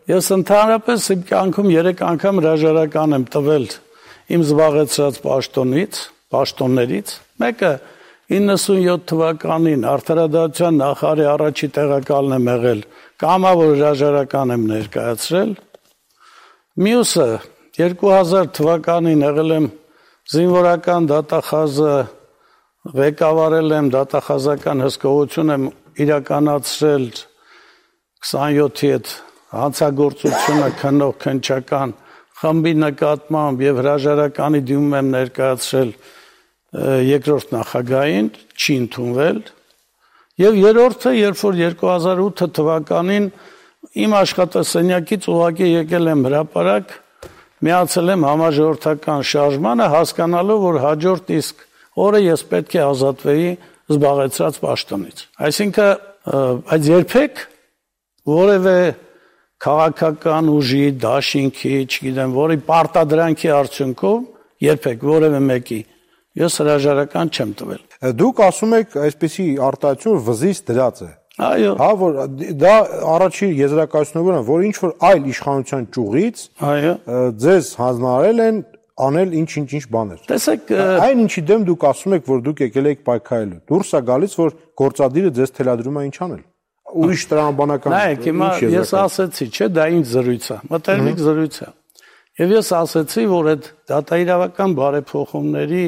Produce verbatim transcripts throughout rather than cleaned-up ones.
Ես ընդհանրապես իմ կյանքում երեք անգամ հրաժարական եմ տվել իմ զբաղեցրած պաշտոնից, պաշտոններից։ Մեկը իննսունյոթ թվականին Արդարադատության նախարարի առաջի տեղակալն եմ եղել, կամավոր հրաժարական եմ ներկայացրել։ Մյուսը երկու հազար թվականին եղել եմ զինվորական դատախազը, ղեկավարել եմ դատախազական հսկողություն եմ իրականացրել քսանյոթի հետ հանցագործությունը քննող քննչական խմբի նկատմամբ եւ հրաժարականի դիմում եմ ներկայացրել երկրորդ նախագահին, չի ընդունվել։ Եվ երրորդը, երբ որ երկու հազար ութ թվականին իմ աշխատասենյակից ուղղակի եկել եմ հրապարակ, միացել եմ համաժողովրդական շարժմանը, հասկանալով, որ հաջորդ իսկ օրը ես պետք է ազատվեի զբաղեցրած պաշտոնից։ Այսինքն, այդ երբեք որևէ քաղաքական ուժի, դաշինքի, չգիտեմ, որի պարտադրանքի արդյունքով երբեք որևէ մեկի ես հրաժարական չեմ տվել։ Դուք ասում եք այսպիսի արտահայտություն վզից դրած է։ Այո։ Հա, որ դա առաջի եզրակացությունները, որ ինչ որ այլ իշխանության ճյուղից, այո, ձեզ հանձնարարել են անել ինչ-ինչ բաներ։ Տեսեք, այն ինչի դեմ դուք ասում եք, որ դուք եկել եք պայքարելու։ Դուրս է գալիս, որ գործադիրը ձեզ թելադրում է ինչ անել։ Ուրիշ տրամաբանական։ Նայեք, հիմա ես ասեցի, չէ, դա ինձ զրույց է, մտերմիկ զրույց է։ Եվ ես ասեցի, որ այդ դատաիրավական բարեփոխումների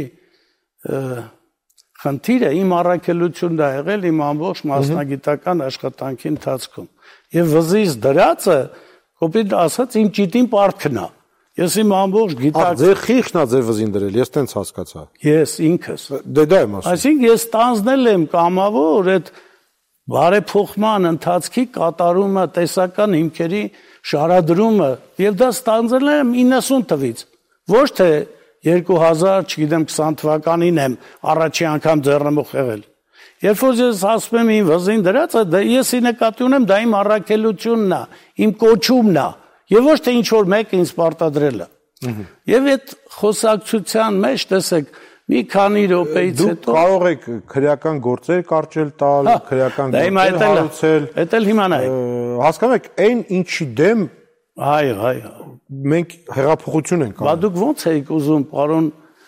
խնդիրը իմ առաքելությունն է եղել իմ ամբողջ մասնագիտական աշխատանքի ընթացքում։ Եվ վզից դրածը, կոպիտ ասած, իմ ճիտին պարտքն է։ Ես իմ ամբողջ գիտակ։ Ձեր խիղճն է ձեր վզին դրել, ես տենց հասկացա։ Ես ինքս։ Դե դա եմ ասում։ Այսինքն ես տանձնել եմ կամավոր այդ բարեփոխման ընթացքի կատարումը, տեսական հիմքերի շարադրումը, եւ դա ստանձնել եմ իննսուն թվից։ Ոչ թե երկու հազար, չգիտեմ, քսան թվականին եմ առաջի անգամ ձեռնմուխ եղել։ Երբ որ ես ասում եմ իմ վզին դրածը, դա ես ի նկատի ունեմ, դա իմ առաքելությունն է, իմ կոչումն է, եւ ոչ թե ինչ որ մեկը ինձ պարտադրել է։ Եվ այդ խոսակցության մեջ, տեսեք, մի քանի րոպեից հետո դուք կարող եք քրեական գործեր կարճել տալ, քրեական գործեր հարուցել։ Դա էլ հիմա նայեք։ Հասկանում եք, այն ինչի դեմ այո, այո, մենք հեղափոխություն ենք անում։ Բա դուք ո՞նց եք ուզում, պարոն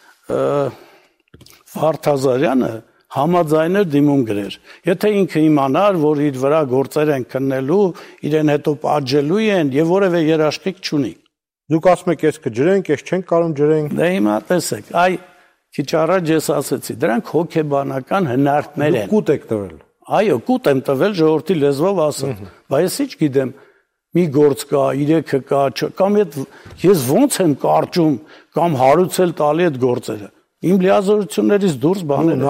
Վարդազարյանը համաձայներ դիմում գրեր։ Եթե ինքը իմանար, որ իր վրա գործեր են քննելու, իրեն հետո պատժելու են եւ որևէ երաշխիք չունի։ Դուք ասում եք, ես կջրենք, ես չենք կարող ջրենք։ Դե հիմա տեսեք, այ քիչ առաջ ես ասեցի, դրանք հոգեբանական հնարքներ են։ Դուք կուտ եք տվել։ Այո, կուտ եմ տվել ժողովրդի լեզվով ասած։ Բայց ես ինչ գիտեմ, մի գործ կա, իրեքը կա, կամ այդ ես ո՞նց եմ կարճում կամ հարուցել տալի այդ գործերը։ Իմ լիազորություններից դուրս բաներ